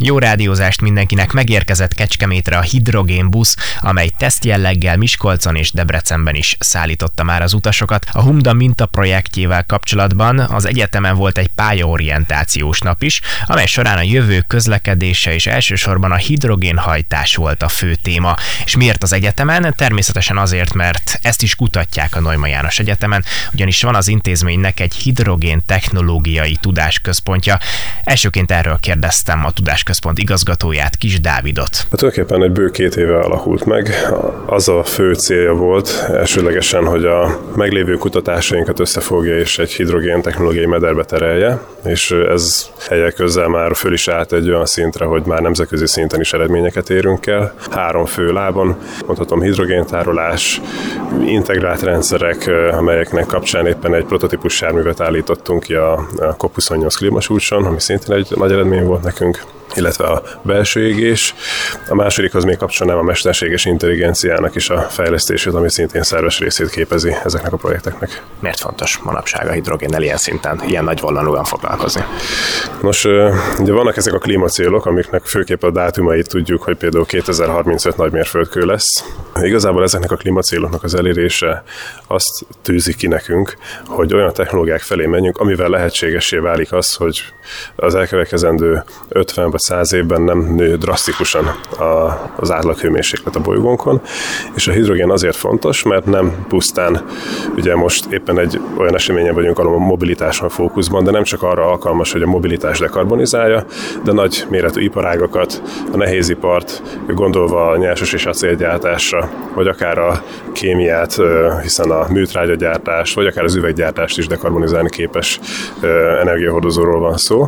Jó rádiózást mindenkinek, megérkezett Kecskemétre a hidrogénbusz, amely tesztjelleggel Miskolcon és Debrecenben is szállította már az utasokat. A Humda Minta projektjével kapcsolatban az egyetemen volt egy pályaorientációs nap is, amely során a jövő közlekedése és elsősorban a hidrogénhajtás volt a fő téma. És miért az egyetemen? Természetesen azért, mert ezt is kutatják a Neumann János Egyetemen, ugyanis van az intézménynek egy hidrogén technológiai tudásközpontja. Elsőként erről kérdeztem a tudásközpont igazgatóját, Kis Dávidot. Tulajdonképpen egy bő 2 éve alakult meg. Az a fő célja volt elsőlegesen, hogy a meglévő kutatásainkat összefogja és egy hidrogén technológiai mederbe terelje, és ez helyek közel már föl is állt egy olyan szintre, hogy már nemzetközi szinten is eredményeket érünk el. 3 fő lábon, mondhatom hidrogéntárolás, integrált rendszerek, amelyeknek kapcsán éppen egy prototípus járművet állítottunk ki a COP28 klímasúcson, ami szintén egy nagy eredmény volt nekünk, illetve a belső égés. A másodikhoz még kapcsolnám a mesterséges intelligenciának is a fejlesztését, ami szintén szerves részét képezi ezeknek a projekteknek. Miért fontos manapság a hidrogénnel ilyen szinten, ilyen nagy volanúan foglalkozni? Nos, ugye vannak ezek a klímacélok, amiknek főképp a dátumait tudjuk, hogy például 2035 nagymérföldkő lesz. Igazából ezeknek a klímacéloknak az elérése azt tűzi ki nekünk, hogy olyan technológiák felé menjünk, amivel lehetségessé válik az, hogy az elkövetkezendő 50 vagy 100 évben nem nő drasztikusan az átlaghőmérséklet a bolygónkon, és a hidrogén azért fontos, mert nem pusztán, ugye most éppen egy olyan eseményen vagyunk, ahol a mobilitás van fókuszban, de nem csak arra alkalmas, hogy a mobilitás dekarbonizálja, de nagy méretű iparágakat, a nehézipart, gondolva a nyersos és acélgyártásra, vagy akár a kémiát, hiszen a műtrágyagyártás, vagy akár az üveggyártást is dekarbonizálni képes energiahordozóról van szó,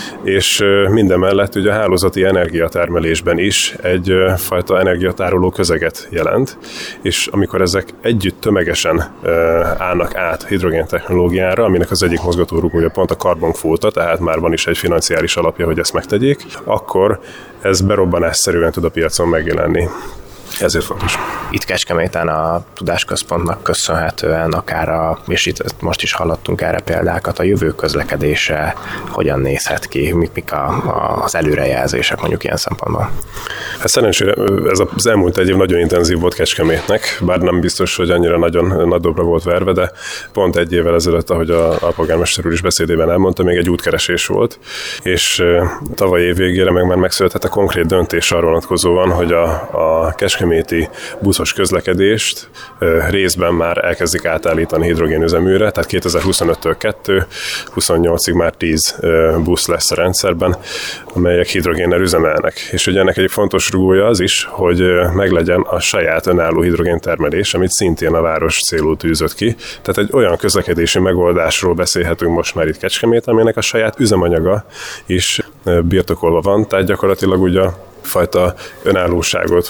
és mindemellett ugye a hálózati energiatermelésben is egyfajta energiatároló közeget jelent, és amikor ezek együtt tömegesen állnak át hidrogén technológiára, aminek az egyik mozgatórugója pont a karbonkvóta, tehát már van is egy financiális alapja, hogy ezt megtegyék, akkor ez berobbanásszerűen tud a piacon megjelenni. Ezért fontos. Itt Kecskeméten a tudásközpontnak köszönhetően és itt most is hallottunk erre példákat, a jövő közlekedése hogyan nézhet ki, mik az előrejelzések mondjuk ilyen szempontból? Hát szerencsére ez az elmúlt egy év nagyon intenzív volt Kecskemétnek, bár nem biztos, hogy annyira nagyon nagy dobra volt verve, de pont egy évvel ezelőtt, ahogy a polgármester úr is beszédében elmondta, még egy útkeresés volt, és tavaly év végére meg már megszületett a konkrét döntés arra vonatkozóan, hogy a kecskeméti buszos közlekedést részben már elkezdik átállítani hidrogénüzeműre, tehát 2025-től 2, 28-ig már 10 busz lesz a rendszerben, amelyek hidrogénnel üzemelnek. És ugye ennek egyik fontos rugója az is, hogy meglegyen a saját önálló hidrogéntermelés, amit szintén a város célul tűzött ki. Tehát egy olyan közlekedési megoldásról beszélhetünk most már itt Kecskeméten, aminek a saját üzemanyaga is birtokolva van, tehát gyakorlatilag ugye fajta önállóságot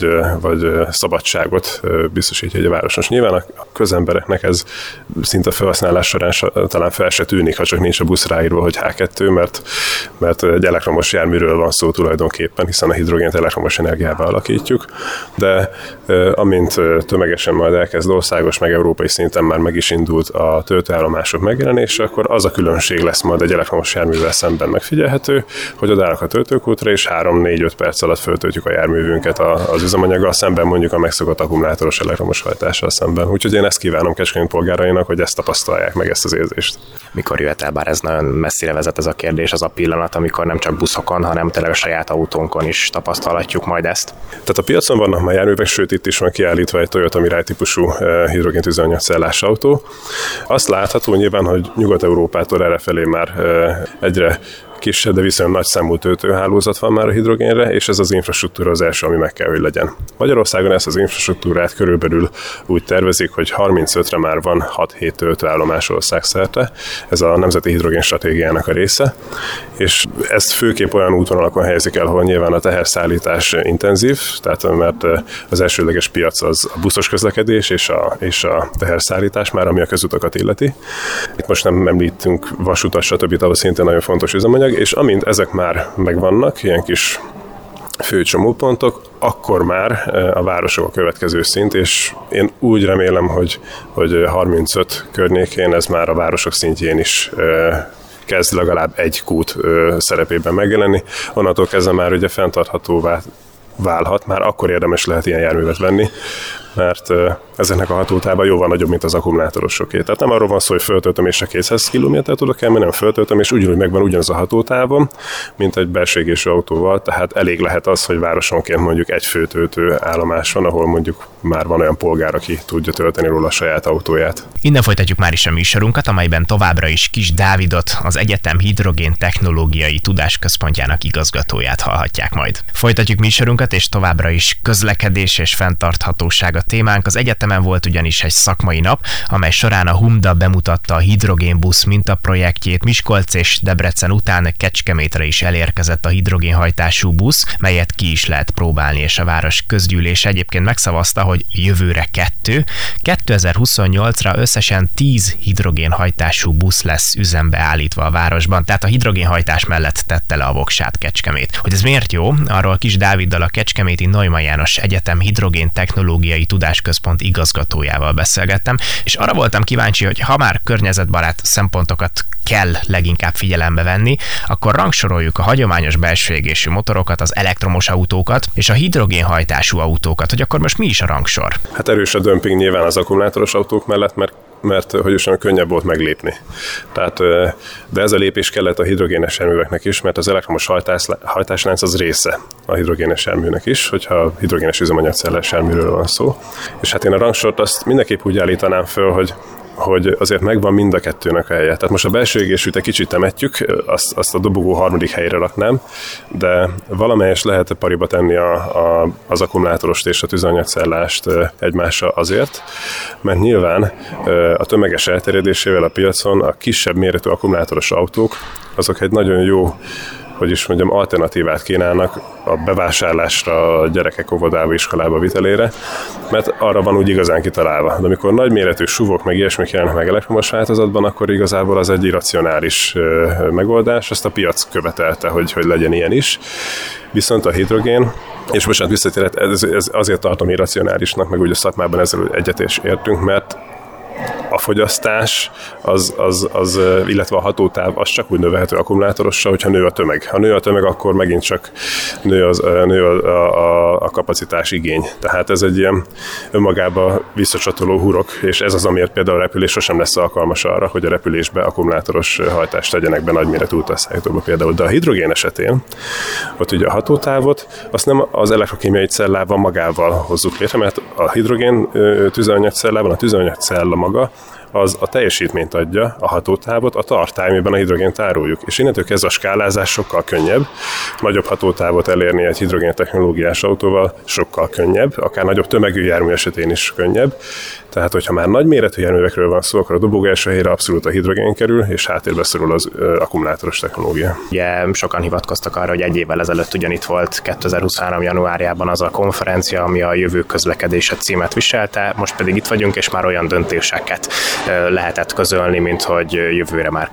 vagy szabadságot biztosítja egy városos. Nyilván a közembereknek ez szinte felhasználás során talán fel se tűnik, ha csak nincs a busz ráírva, hogy H2, mert egy elektromos járműről van szó tulajdonképpen, hiszen a hidrogént elektromos energiába alakítjuk, de amint tömegesen majd elkezd országos meg európai szinten már meg is indult a töltőállomások megjelenése, akkor az a különbség lesz majd egy elektromos járművel szemben megfigyelhető, hogy odállnak a töltőkútra, és 3-4-5 perc alatt föltöltjük a járművünket az üzemanyaggal szemben, mondjuk a megszokott akkumulátoros elektromos hajtással szemben. Úgyhogy én ezt kívánom Kecskemét polgárainak, hogy ezt tapasztalják meg, ezt az érzést. Mikor jöhet el, bár ez nagyon messzire vezet ez a kérdés, az a pillanat, amikor nem csak buszokon, hanem tényleg a saját autónkon is tapasztalhatjuk majd ezt? Tehát a piacon vannak már járművek, sőt itt is van kiállítva egy Toyota Mirai típusú hidrogén üzemanyagcellás autó. Azt látható nyilván, hogy Nyugat-Európától errefelé már egyre kisebb, de viszonylag nagy számú töltőhálózat van már a hidrogénre, és ez az infrastruktúra az első, ami meg kell, hogy legyen. Magyarországon ezt az infrastruktúrát körülbelül úgy tervezik, hogy 35-re már van 6-7 töltőállomás országszerte. Ez a Nemzeti Hidrogén Stratégiának a része, és ezt főképp olyan útvonalakon helyezik el, ahol nyilván a teherszállítás intenzív, tehát mert az elsődleges piac az a buszos közlekedés és a teherszállítás már, ami a közutakat illeti. Itt most nem említünk vasutat, stb., ahol szintén nagyon fontos üzemanyag, és amint ezek már megvannak, ilyen kis fő csomópontok, akkor már a városok a következő szint, és én úgy remélem, hogy 35 környékén ez már a városok szintjén is kezd legalább egy kút szerepében megjelenni. Onnantól kezdve már ugye fenntarthatóvá válhat, már akkor érdemes lehet ilyen járművet venni, mert ezeknek a hatótáva jóval nagyobb, mint az akkumulátorosoké. Tehát nem arról van szó, hogy föltöltöm és a 200 km-t tudok elmenni, nem föltöltöm, és ugyanúgy megvan ugyanaz a hatótávom, mint egy belső égésű autóval, tehát elég lehet az, hogy városonként mondjuk egy főtöltő állomás van, ahol mondjuk már van olyan polgár, aki tudja tölteni róla a saját autóját. Innen folytatjuk már is a műsorunkat, amelyben továbbra is Kis Dávidot, az egyetem hidrogén technológiai tudásközpontjának igazgatóját hallhatják majd. Folytatjuk műsorunkat, és továbbra is közlekedés és fenntarthatóság a témánk. Az egyetemen volt ugyanis egy szakmai nap, amely során a HUMDA bemutatta a hidrogénbusz mintaprojektjét. Miskolc és Debrecen után Kecskemétre is elérkezett a hidrogénhajtású busz, melyet ki is lehet próbálni, és a város közgyűlése egyébként megszavazta, hogy jövőre 2028-ra összesen 10 hidrogénhajtású busz lesz üzembe állítva a városban, tehát a hidrogénhajtás mellett tette le a voksát Kecskemét. Hogy ez miért jó, arról Kis Dáviddal, a Kecskeméti Neumann János Egyetem hidrogén technológiai tudásközpont igazgatójával beszélgettem, és arra voltam kíváncsi, hogy ha már környezetbarát szempontokat kell leginkább figyelembe venni, akkor rangsoroljuk a hagyományos belső égésű motorokat, az elektromos autókat és a hidrogénhajtású autókat, hogy akkor most mi is a rangsor? Hát erős a dömping nyilván az akkumulátoros autók mellett, mert hogy is könnyebb volt meglépni. Tehát, de ez a lépés kellett a hidrogénes járműveknek is, mert az elektromos hajtáslánc az része a hidrogénes járműnek is, hogyha hidrogénes üzemanyagcellás járműről van szó. És hát én a rangsort azt mindenképp úgy állítanám föl, hogy azért megvan mind a kettőnek a helye. Tehát most a belső égésűt egy kicsit temetjük, azt a dobogó harmadik helyre raknám, de valamelyest lehet pariba tenni az akkumulátorost és a tüzelőanyagcellást egymással azért, mert nyilván a tömeges elterjedésével a piacon a kisebb méretű akkumulátoros autók, azok egy nagyon jó, hogy is mondjam, alternatívát kínálnak a bevásárlásra, a gyerekek óvodába, iskolába vitelére, mert arra van úgy igazán kitalálva. De amikor nagyméretű SUV-ok meg ilyesmik jelennek meg elektromos változatban, akkor igazából az egy irracionális megoldás, ezt a piac követelte, hogy legyen ilyen is. Viszont a hidrogén, és bocsánat, visszatérhet, ez azért tartom irracionálisnak, meg úgy a szakmában ezzel egyet is értünk, mert a fogyasztás, illetve a hatótáv, az csak úgy növelhető akkumulátorossal, hogyha nő a tömeg. Ha nő a tömeg, akkor megint csak nő a kapacitás igény. Tehát ez egy ilyen önmagába visszacsatoló hurok, és ez az, amiért például a repülés sosem lesz alkalmas arra, hogy a repülésbe akkumulátoros hajtást tegyenek be nagyméretű utasszállítóba például. De a hidrogén esetén, ott ugye a hatótávot, azt nem az elektrokémiai cellával magával hozzuk létre, mert a hidrogén tüzelőanyagcellában a tüzelőanyagcella maga az a teljesítményt adja, a hatótávot, a tartály, amiben a hidrogént tároljuk. És innentől kezdve a skálázás sokkal könnyebb, nagyobb hatótávot elérni egy hidrogén technológiás autóval sokkal könnyebb, akár nagyobb tömegű jármű esetén is könnyebb. Tehát, hogyha már nagyméretű járművekről van szó, akkor a dobogó első helyre abszolút a hidrogén kerül, és háttérbe szorul az akkumulátoros technológia. Ugye sokan hivatkoztak arra, hogy egy évvel ezelőtt ugyanitt volt 2023. januárjában az a konferencia, ami a jövő közlekedése címet viselte, most pedig itt vagyunk, és már olyan döntéseket lehetett közölni, mint hogy jövőre már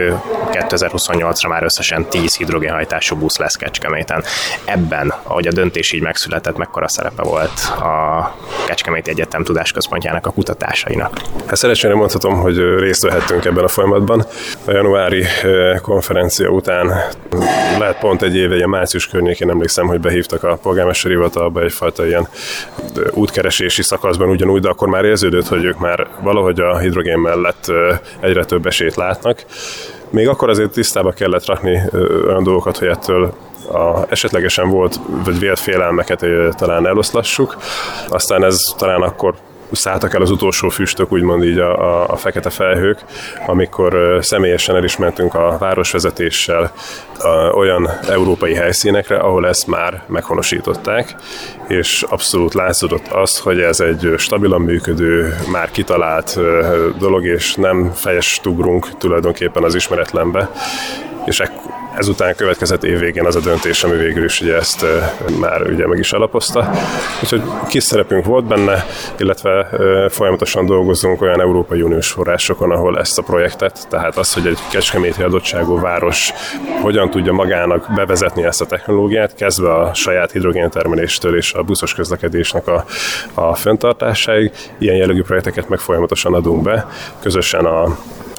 2028-ra már összesen 10 hidrogénhajtású busz lesz Kecskeméten. Ebben, ahogy a döntés így megszületett, mekkora szerepe volt a Kecskeméti Egyetem tudásközpontjának a kutatásainak? Hát szerencsére mondhatom, hogy részt vehettünk ebben a folyamatban. A januári konferencia után lehet pont egy éve, ilyen március környékén emlékszem, hogy behívtak a polgármesteri hivatalba egyfajta ilyen útkeresési szakaszban ugyanúgy, de akkor már érződött, hogy ők már valahogy a hidrogén mellett egyre több esélyt látnak. Még akkor azért tisztába kellett rakni olyan dolgokat, hogy ettől esetlegesen volt, vagy vélt félelmeket talán eloszlassuk. Aztán ez talán akkor szálltak el az utolsó füstök, úgymond így a fekete felhők, amikor személyesen el is mentünk a városvezetéssel olyan európai helyszínekre, ahol ezt már meghonosították, és abszolút látszódott az, hogy ez egy stabilan működő, már kitalált dolog, és nem fejest ugrunk tulajdonképpen az ismeretlenbe, és ezután következett év végén az a döntés, ami végül is ugye ezt már ugye meg is alapozta. Úgyhogy kis szerepünk volt benne, illetve folyamatosan dolgozunk olyan Európai Uniós forrásokon, ahol ezt a projektet, tehát az, hogy egy kecskeméti adottságú város hogyan tudja magának bevezetni ezt a technológiát, kezdve a saját hidrogéntermeléstől és a buszos közlekedésnek a fenntartásáig, ilyen jellegű projekteket meg folyamatosan adunk be, közösen a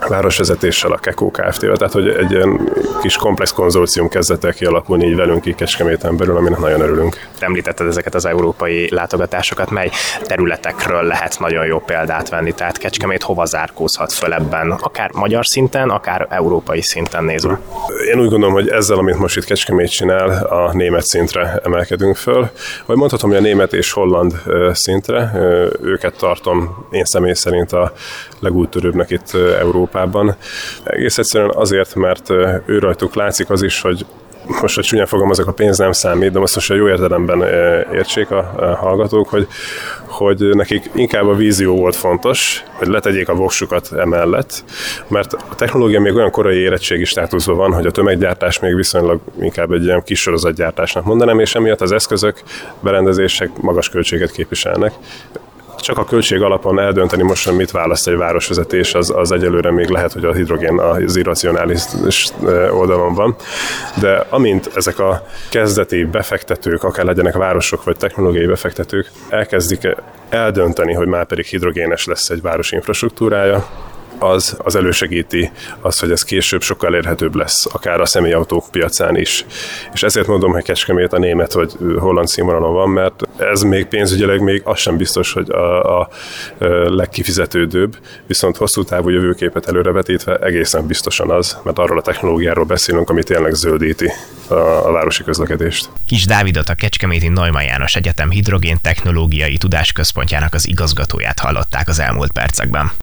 városvezetéssel, a Kekó Kft-vel, tehát hogy egy ilyen kis komplex konzorcium kezdett el kialakulni így velünk így Kecskeméten belül, aminek nagyon örülünk. Említetted ezeket az európai látogatásokat, mely területekről lehet nagyon jó példát venni, tehát Kecskemét hova zárkózhat föl ebben, akár magyar szinten, akár európai szinten nézve? Én úgy gondolom, hogy ezzel, amit most itt Kecskemét csinál, a német szintre emelkedünk föl, vagy mondhatom, hogy a német és holland szintre, őket tartom én személy szerint a legúttörőbbnek itt Európában. Egész egyszerűen azért, mert ő rajtuk látszik az is, hogy most, hogy csúnyán fogalmazok, a pénz nem számít, de most a jó értelemben értsék a hallgatók, hogy nekik inkább a vízió volt fontos, hogy letegyék a voksukat emellett, mert a technológia még olyan korai érettségi státuszban van, hogy a tömeggyártás még viszonylag inkább egy ilyen kis sorozatgyártásnak mondanám, és emiatt az eszközök, berendezések magas költséget képviselnek. Csak a költség alapon eldönteni most, hogy mit választ egy városvezetés, az egyelőre még lehet, hogy a hidrogén az irracionális oldalon van. De amint ezek a kezdeti befektetők, akár legyenek városok vagy technológiai befektetők, elkezdik eldönteni, hogy már pedig hidrogénes lesz egy város infrastruktúrája, az elősegíti azt, hogy ez később sokkal elérhetőbb lesz, akár a személyautók piacán is. És ezért mondom, hogy Kecskemét a német vagy holland színvonalon van, mert ez még pénzügyileg még az sem biztos, hogy a legkifizetődőbb, viszont hosszú távú jövőképet előrevetítve egészen biztosan az, mert arról a technológiáról beszélünk, ami tényleg zöldíti a városi közlekedést. Kis Dávidot, a kecskeméti Neumann János Egyetem hidrogén technológiai tudásközpontjának az igazgatóját hallották az elmúlt percekben.